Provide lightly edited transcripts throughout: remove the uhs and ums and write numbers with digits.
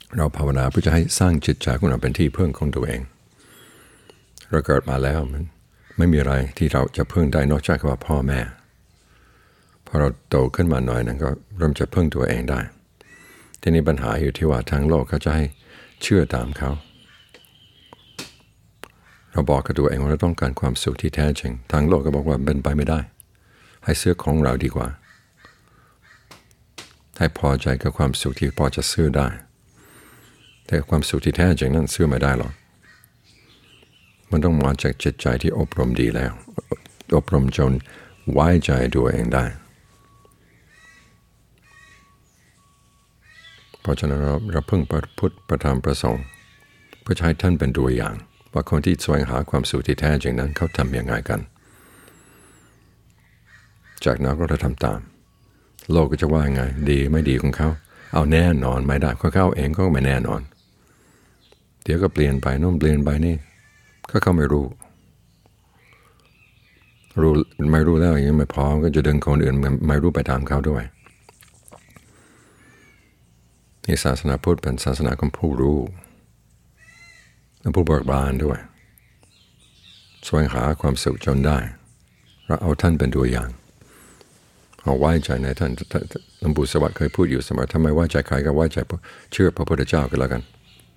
เราภาวนาเพื่อจะให้สร้างจิตใจของเราเป็นที่พึ่งของตัวเองเราเกิดมาแล้วมันไม่มีอะไรที่เราจะพึ่งได้นอกจากว่าพ่อแม่พอเราโตขึ้นมาหน่อยนั้นก็เริ่มจะพึ่งตัวเองได้ทีนี้ปัญหาอยู่ที่ว่าทางโลกเขาจะให้เชื่อตามเขาเราบอกกับตัวเองว่าเราต้องการความสุขที่แท้จริงทางโลกก็บอกว่าเป็นไปไม่ได้ให้ซื้อของเราดีกว่าให้พอใจกับความสุขที่พอจะซื้อได้แต่ความสุขที่แท้จริงนั้นซื้อไม่ได้หรอกมันต้องมาจากจิตใจที่อบรมดีแล้วอบรมจนไว้ใจตัวเองได้เพราะฉะนั้นเราพึ่งพระพุทธพระธรรมพระสงฆ์เพื่อให้ท่านเป็นตัวอย่างว่าคนที่แสวงหาความสุขที่แท้จริงนั้นเขาทำอย่างไรกันจากนั้นก็จะทำตามโลกก็จะว่าไงดีไม่ดีของเขาเอาแน่นอนไม่ได้เขาเองก็ไม่แน่นอนเดี๋ยวก็เปลี่ยนไปโน่นเปลี่ยนไปนี่ก็เขาไม่รู้ไม่รู้แล้วอย่างนี้ไม่พอก็จะดึงคนอื่นไม่รู้ไปตามเขาด้วยนี่ศาสนาพุทธเป็นศาสนาของผู้รู้และผู้เบิกบานด้วยแสวงหาความสุขจนได้เราเอาท่านเป็นตัวอย่างเอาไว้ใจในท่านหลวงปู่สวัสดิ์เคยพูดอยู่เสมอถ้าไม่ไว้ใจใครก็ไว้ใจเชื่อพระพุทธเจ้าก็แล้วกัน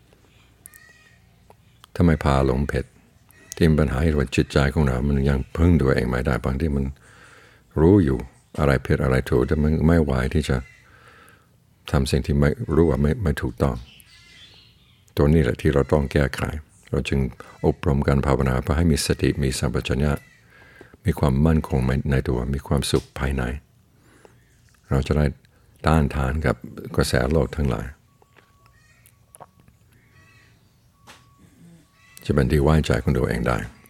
ถ้าไม่พาหลงผิดที่ปัญหาที่ว่าจิตใจของเรามันยังพึ่งตัวเองไม่ได้บางที่มันรู้อยู่อะไรผิดอะไรถูกแต่มันไม่ไหวที่จะทำสิ่งที่ไม่รู้ว่าไม่ถูกต้องตัวนี้แหละที่เราต้องแก้ไขเราจึงอบรมการภาวนาเพื่อให้มีสติมีสัมปชัญญะมีความมั่นคงในตัวมีความสุขภายในเราจะได้ต้านทานกับกระแสโลกทั้งหลายจะเป็นที่ไว้ใจของตัวเองได้